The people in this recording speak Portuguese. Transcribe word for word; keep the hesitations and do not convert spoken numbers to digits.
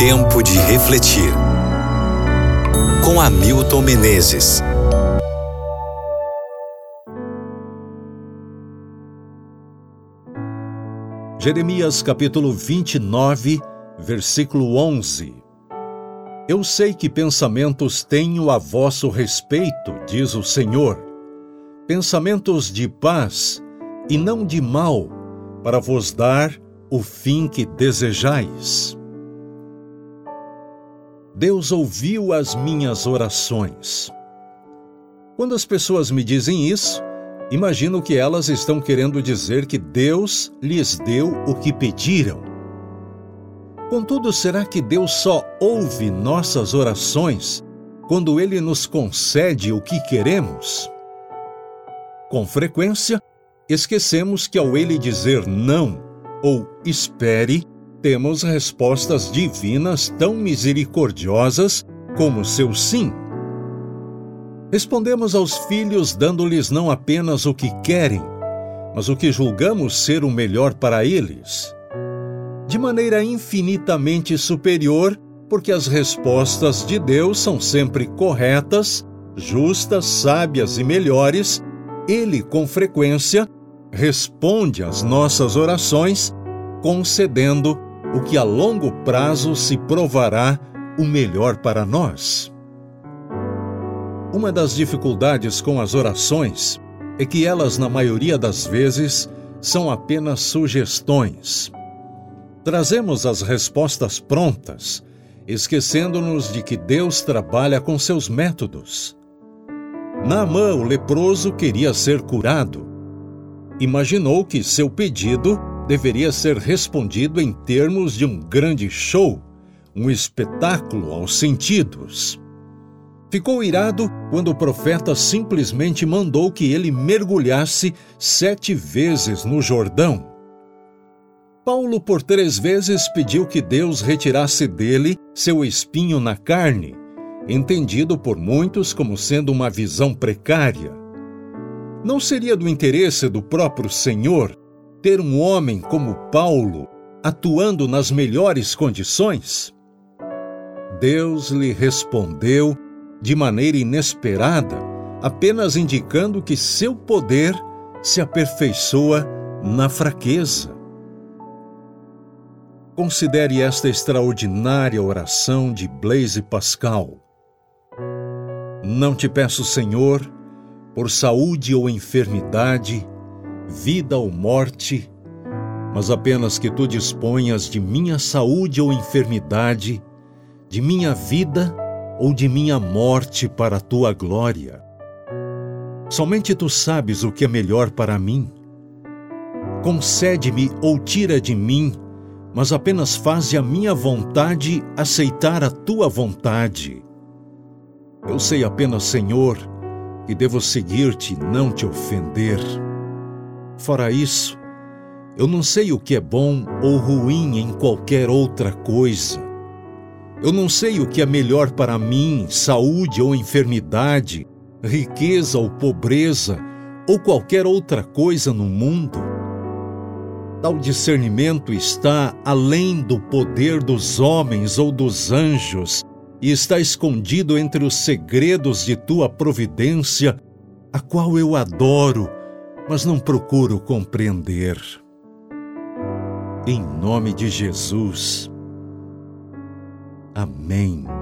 Tempo de refletir. Com Hamilton Menezes. Jeremias capítulo vinte e nove, versículo onze. Eu sei que pensamentos tenho a vosso respeito, diz o Senhor, pensamentos de paz e não de mal, para vos dar o fim que desejais. Deus ouviu as minhas orações. Quando as pessoas me dizem isso, imagino que elas estão querendo dizer que Deus lhes deu o que pediram. Contudo, será que Deus só ouve nossas orações quando Ele nos concede o que queremos? Com frequência, esquecemos que ao Ele dizer não ou espere, temos respostas divinas tão misericordiosas como seu sim. Respondemos aos filhos dando-lhes não apenas o que querem, mas o que julgamos ser o melhor para eles. De maneira infinitamente superior, porque as respostas de Deus são sempre corretas, justas, sábias e melhores, Ele, com frequência, responde às nossas orações, concedendo o que a longo prazo se provará o melhor para nós. Uma das dificuldades com as orações é que elas, na maioria das vezes, são apenas sugestões. Trazemos as respostas prontas, esquecendo-nos de que Deus trabalha com seus métodos. Naamã, o leproso, queria ser curado. Imaginou que seu pedido deveria ser respondido em termos de um grande show, um espetáculo aos sentidos. Ficou irado quando o profeta simplesmente mandou que ele mergulhasse sete vezes no Jordão. Paulo, por três vezes, pediu que Deus retirasse dele seu espinho na carne, entendido por muitos como sendo uma visão precária. Não seria do interesse do próprio Senhor ter um homem como Paulo atuando nas melhores condições? Deus lhe respondeu de maneira inesperada, apenas indicando que seu poder se aperfeiçoa na fraqueza. Considere esta extraordinária oração de Blaise Pascal. Não te peço, Senhor, por saúde ou enfermidade, vida ou morte, mas apenas que tu disponhas de minha saúde ou enfermidade, de minha vida ou de minha morte para a tua glória. Somente tu sabes o que é melhor para mim. Concede-me ou tira de mim, mas apenas faze a minha vontade aceitar a tua vontade. Eu sei apenas, Senhor, que devo seguir-te e não te ofender. Fora isso, eu não sei o que é bom ou ruim em qualquer outra coisa. Eu não sei o que é melhor para mim, saúde ou enfermidade, riqueza ou pobreza, ou qualquer outra coisa no mundo. Tal discernimento está além do poder dos homens ou dos anjos e está escondido entre os segredos de tua providência, a qual eu adoro, mas não procuro compreender. Em nome de Jesus. Amém.